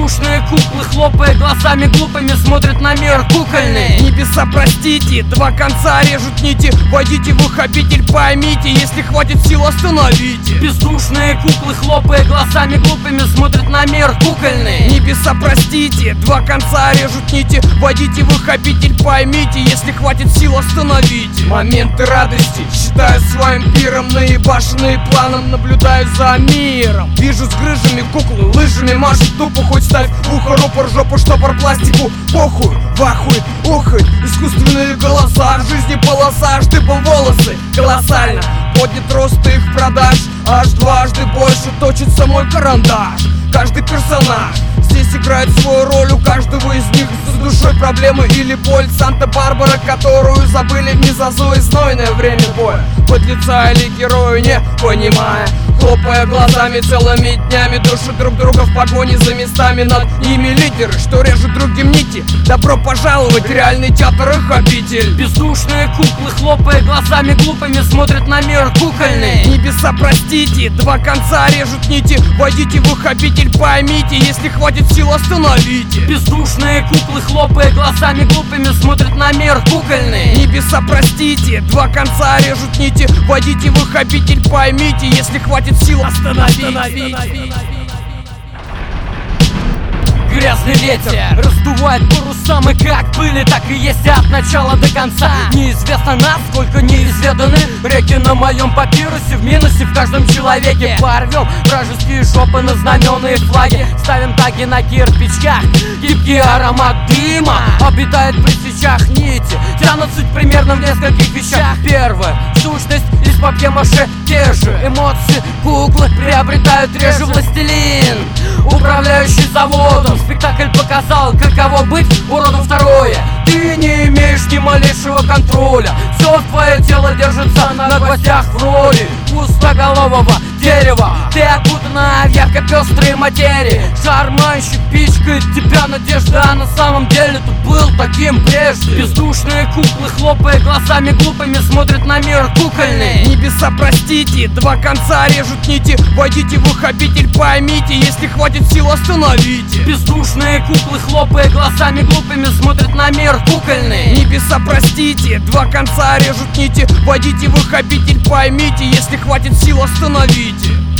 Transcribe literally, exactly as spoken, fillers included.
Бездушные куклы, хлопая глазами глупыми, смотрят на мир кукольный. Небеса, простите, два конца режут нити. Войдите в их обитель, поймите, если хватит сил, остановите. Бездушные куклы, хлопая глазами глупыми, смотрят на мир кукольный. Небеса, простите, два конца режут нити. Войдите в их обитель, поймите, если хватит сил, остановите. Моменты радости считаю своим пиром, наебашенные планом наблюдаю за миром. Вижу с грыжами куклы, лыжами машут тупо, хоть ставь ухо, рупор, жопу, штопор, пластику. Похуй, вахуй, ухай, искусственные голоса. В жизни полоса, штыпом волосы, колоссально. Поднят рост их продаж, аж дважды больше точится мой карандаш. Каждый персонаж здесь играет свою роль, у каждого из них за душой проблемы или боль. Санта-Барбара, которую забыли в низазу и знойное время боя. Подлеца или герою, не понимая, хлопая глазами целыми днями, душат друг друга в погоне за местами. Над ними лидеры, что режут другим нити. Добро пожаловать, реальный театр их обитель. Бездушные куклы, хлопая глазами глупыми, смотрят на мир кукольный. Небеса, простите, два конца режут нити. Войдите в их обитель, поймите, если хватит сил, остановите. Бездушные куклы, хлопая глазами глупыми, смотрят на мир кукольный. Небеса, простите, два конца режут нити. Войдите в их обитель, поймите, если хватит сил, остановите. Грязный ветер раздувает парусам, и как были, так и есть от начала до конца. Неизвестно насколько неизведаны реки на моем папирусе. В минусе в каждом человеке. Порвем вражеские жопы на знаменные флаги. Ставим таги на кирпичах. Гибкий аромат дыма обитает при свечах. Нити тянут суть примерно в нескольких вещах. Первое, сущность из папье-маше. Те же эмоции куклы приобретают реже. Властелин, управляющий заводом. Спектакль показал, каково быть уродом. Второе, ты не имеешь ни малейшего контроля. Все твое тело держится на гвоздях в роли пустоголового дерева. Ты окутана в ярко-пестрой материи. Шарманщик пичкает тебя надежда, а на самом деле ты был таким прежде. Бездушные куклы, хлопая глазами глупыми, смотрят на мир кукольный. Небеса, простите, два конца режут нити. Войдите в их обитель, поймите, если хватит сил, остановите. Бездушные куклы, хлопая глазами глупыми, смотрят на мир кукольный. Небеса, простите, два конца режут нити. Войдите в их обитель, поймите, если хватит сил, остановите.